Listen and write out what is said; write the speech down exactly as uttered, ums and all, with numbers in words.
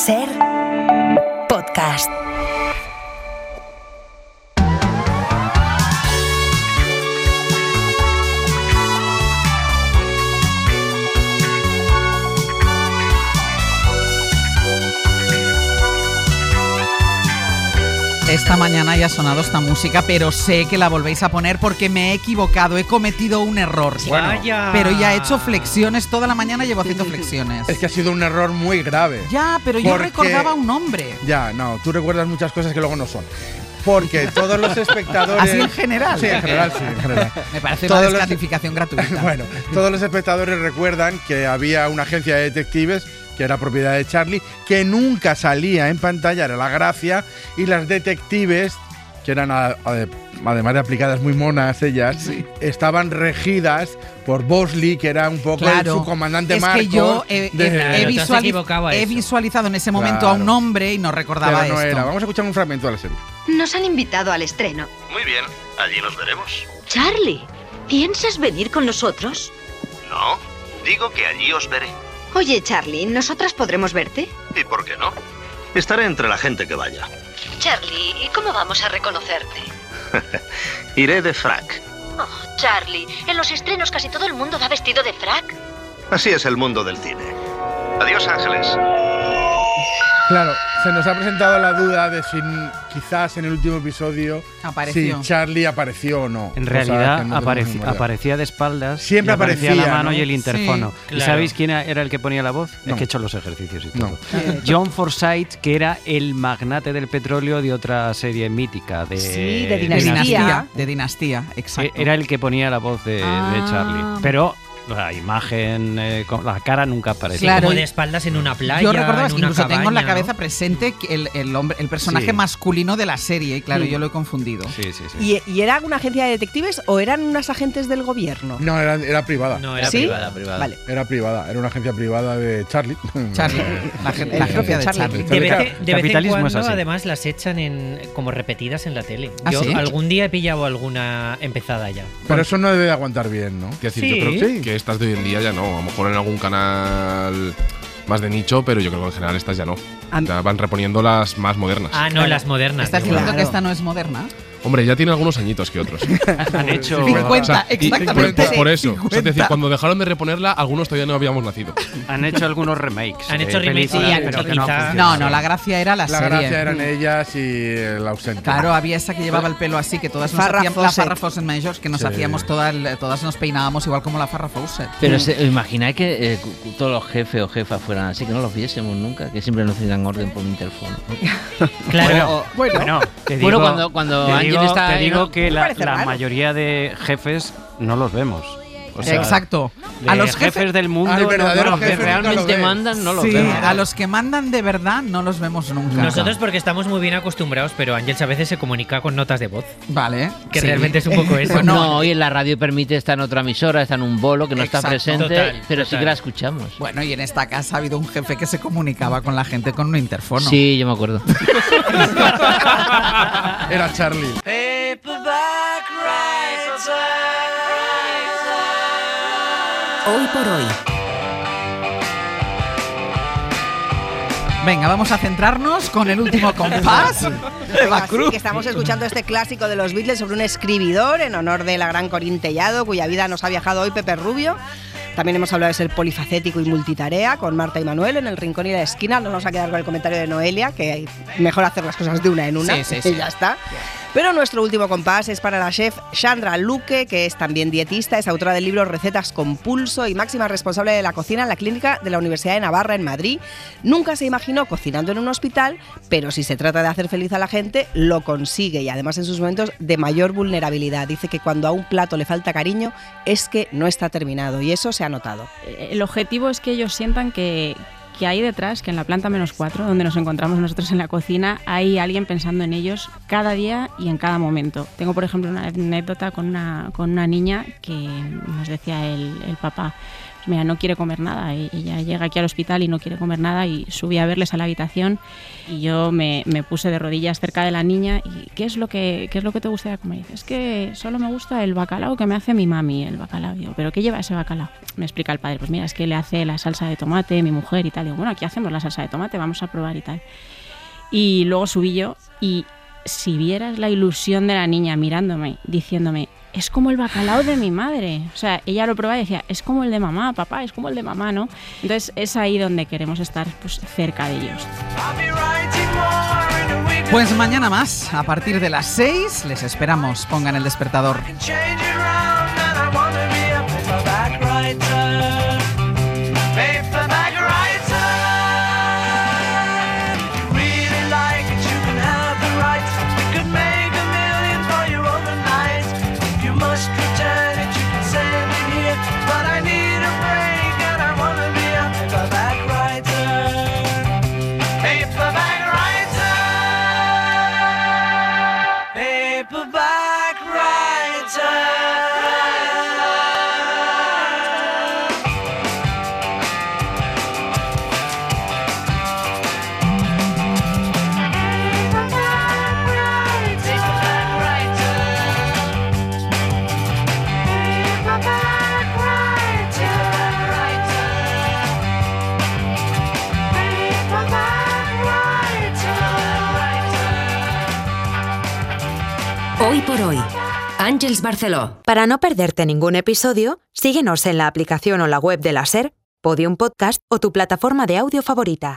Ser podcast. Esta mañana ya ha sonado esta música, pero sé que la volvéis a poner porque me he equivocado, he cometido un error. Bueno, pero ya he hecho flexiones, toda la mañana llevo haciendo flexiones. es que ha sido un error muy grave. Ya, pero yo Porque- recordaba un nombre. Ya, no, tú recuerdas muchas cosas que luego no son. Porque todos los espectadores... Así en general. Sí, en general, sí, en general. Me parece Todos una los- desgratificación gratuita. Bueno, todos los espectadores recuerdan que había una agencia de detectives que era propiedad de Charlie, que nunca salía en pantalla, era la gracia, y las detectives, que eran a- a- además de aplicadas muy monas ellas, Sí. estaban regidas por Bosley, que era un poco Claro. el, su comandante es Marcos. que yo he, de- he- he Claro, te has visuali- equivocado a he eso. visualizado en ese momento Claro. a un hombre y no recordaba pero no esto. era. Vamos a escuchar un fragmento de la serie. Nos han invitado al estreno. Muy bien, allí nos veremos. Charlie, ¿piensas venir con nosotros? No, digo que allí os veré. Oye, Charlie, ¿nosotras podremos verte? ¿Y por qué no? Estaré entre la gente que vaya. Charlie, ¿y cómo vamos a reconocerte? Iré de frac. Oh, Charlie, en los estrenos casi todo el mundo va vestido de frac. Así es el mundo del cine. Adiós, Ángeles. Claro, se nos ha presentado la duda de si quizás en el último episodio Apareció. si Charlie apareció o no. En Cosa realidad que no tenemos apareci- ni idea. aparecía de espaldas. Siempre y aparecía aparecía, la mano ¿no? y el interfono. Sí, ¿Y claro. sabéis quién era el que ponía la voz? No. Es que he hecho los ejercicios y No. todo. John Forsythe, que era el magnate del petróleo de otra serie mítica. De, Sí, de De Dinastía. dinastía. De dinastía, exacto. Era el que ponía la voz de, de Ah. Charlie. Pero la imagen, eh, con la cara nunca aparecía. Claro. Como de espaldas en una playa. Yo recordaba en que una incluso tengo en la cabaña, cabeza ¿no? presente que el, el hombre, el personaje Sí. masculino de la serie, y claro, Sí. yo lo he confundido. Sí, sí, sí. ¿Y, y era una agencia de detectives o eran unas agentes del gobierno? No, era, era privada. No, era ¿Sí? privada, privada. Vale. Era privada, era una agencia privada de Charlie. Charlie, la, gen- la El agencia de Charlie. Charlie. De vez, Claro, de vez en capitalismo es cuando, así. además, las echan en como repetidas en la tele. ¿Ah, Yo sí? algún día he pillado alguna empezada ya. Pero eso no debe de aguantar bien, ¿no? Quiero decir, Sí. yo creo que, Sí. que estas de hoy en día ya no. A lo mejor en algún canal más de nicho, pero yo creo que en general estas ya no. A mí- Ya van reponiendo las más modernas. Ah, no, las modernas. ¿Estás igual. diciendo Claro. que esta no es moderna? Hombre, ya tiene algunos añitos que otros. Han hecho. cincuenta, O sea, y- exactamente. por, por eso. O sea, es decir, cincuenta. cuando dejaron de reponerla, algunos todavía no habíamos nacido. Han hecho algunos remakes. Han de hecho remakes, películas, sí, han pero hecho que no quizá- funcionan. No, no, la gracia era la, La serie. gracia eran ellas y el ausente. Claro, había esa que llevaba el pelo así, que todas nos Farrah hacíamos, la Fawcett. Farrah Fawcett Majors, que nos Sí. hacíamos toda el- todas nos peinábamos igual como la Farrah Fawcett. Pero se, imagináis que eh, cu- todos los jefes o jefas fueran así, que no los viésemos nunca, que siempre nos dieran orden por un interfono. Claro. Bueno, bueno, te digo, Bueno, cuando- cuando te Ángel digo, está te ahí, digo ¿no? que Me la, parece la raro. mayoría de jefes no los vemos. O sea, Exacto. de A los jefes, jefes, del mundo, Al no- verdadero no los jefe Que vemos. nunca lo realmente ves. mandan, no los sí, vemos. a los que mandan de verdad no los vemos nunca. Nosotros porque estamos muy bien acostumbrados, pero Ángels a veces se comunica con notas de voz. Vale. Que sí. realmente es un poco eso. Bueno, no, hoy en la radio permite estar en otra emisora, está en un bolo que no está Exacto. presente, Total, pero sí total. que la escuchamos. Bueno, y en esta casa ha habido un jefe que se comunicaba con la gente con un interfono. Sí, yo me acuerdo. Era Charlie. Hoy por hoy. Venga, vamos a centrarnos con el último compás de la Así cruz. que estamos escuchando este clásico de los Beatles sobre un escribidor en honor de la gran Corín Tellado, cuya vida nos ha viajado hoy Pepe Rubio. También hemos hablado de ser polifacético y multitarea con Marta y Manuel en El Rincón y la Esquina. No nos vamos a quedar con el comentario de Noelia, que hay mejor hacer las cosas de una en una. Sí, sí, y sí. ya está. Pero nuestro último compás es para la chef Sandra Luque, que es también dietista, es autora del libro Recetas con Pulso y máxima responsable de la cocina en la clínica de la Universidad de Navarra en Madrid. Nunca se imaginó cocinando en un hospital, pero si se trata de hacer feliz a la gente, lo consigue, y además en sus momentos de mayor vulnerabilidad. Dice que cuando a un plato le falta cariño es que no está terminado, y eso se ha notado. El objetivo es que ellos sientan que, que ahí detrás, que en la planta menos cuatro, donde nos encontramos nosotros en la cocina, hay alguien pensando en ellos cada día y en cada momento. Tengo, por ejemplo, una anécdota con una, con una niña que nos decía el, el papá: mira, no quiere comer nada. Y ella llega aquí al hospital y no quiere comer nada y subí a verles a la habitación y yo me, me puse de rodillas cerca de la niña y ¿qué es lo que, qué es lo que te gustaría comer? Y dice, es que solo me gusta el bacalao que me hace mi mami, el bacalao. Digo, ¿pero qué lleva ese bacalao? Me explica el padre, pues mira, es que le hace la salsa de tomate mi mujer y tal. Digo, bueno, aquí hacemos la salsa de tomate, vamos a probar y tal. Y luego subí yo y si vieras la ilusión de la niña mirándome, diciéndome, es como el bacalao de mi madre. O sea, ella lo probaba y decía, es como el de mamá, papá, es como el de mamá, ¿no? Entonces es ahí donde queremos estar, pues, cerca de ellos. Pues mañana más, a partir de las seis, les esperamos. Pongan el despertador. Hoy por hoy, Àngels Barceló. Para no perderte ningún episodio, síguenos en la aplicación o la web de la SER, Podium Podcast o tu plataforma de audio favorita.